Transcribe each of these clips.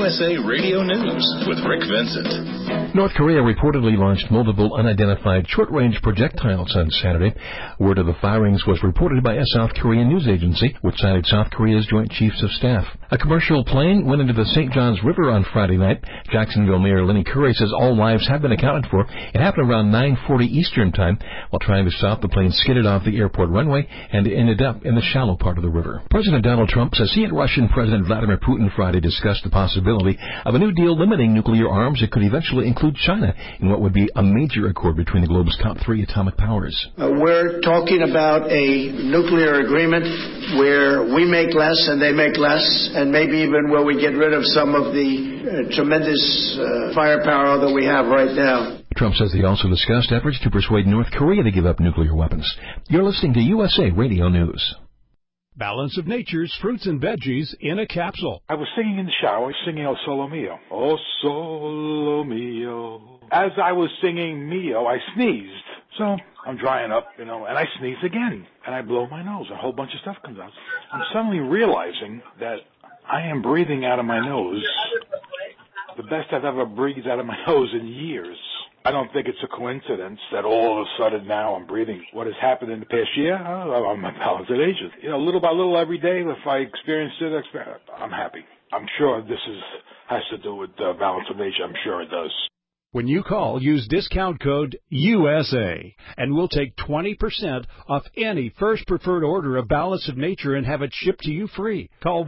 USA Radio News with Rick Vincent. North Korea reportedly launched multiple unidentified short-range projectiles on Saturday. Word of the firings was reported by a South Korean news agency, which cited South Korea's Joint Chiefs of Staff. A commercial plane went into the St. Johns River on Friday night. Jacksonville Mayor Lenny Curry says all lives have been accounted for. It happened around 9:40 Eastern Time. While trying to stop, the plane skidded off the airport runway and ended up in the shallow part of the river. President Donald Trump says he and Russian President Vladimir Putin Friday discussed the possibility of a new deal limiting nuclear arms that could eventually include China in what would be a major accord between the globe's top three atomic powers. We're talking about a nuclear agreement where we make less and they make less, and maybe even where we get rid of some of the tremendous firepower that we have right now. Trump says they also discussed efforts to persuade North Korea to give up nuclear weapons. You're listening to USA Radio News. Balance of Nature's fruits and veggies in a capsule. I was singing in the shower, singing O Solo Mio. O Solo Mio. As I was singing Mio, I sneezed. So I'm drying up, and I sneeze again. And I blow my nose. A whole bunch of stuff comes out. I'm suddenly realizing that I am breathing out of my nose the best I've ever breathed out of my nose in years. I don't think it's a coincidence that all of a sudden now I'm breathing. What has happened in the past year? I'm a balanced agent. Little by little every day, if I experience it, I'm happy. I'm sure this has to do with balance of nature. I'm sure it does. When you call, use discount code USA, and we'll take 20% off any first preferred order of Balance of Nature and have it shipped to you free. Call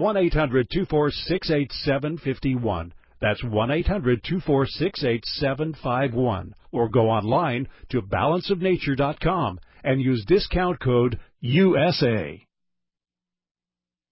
1-800-246-8751. That's 1-800-246-8751. Or go online to balanceofnature.com and use discount code USA.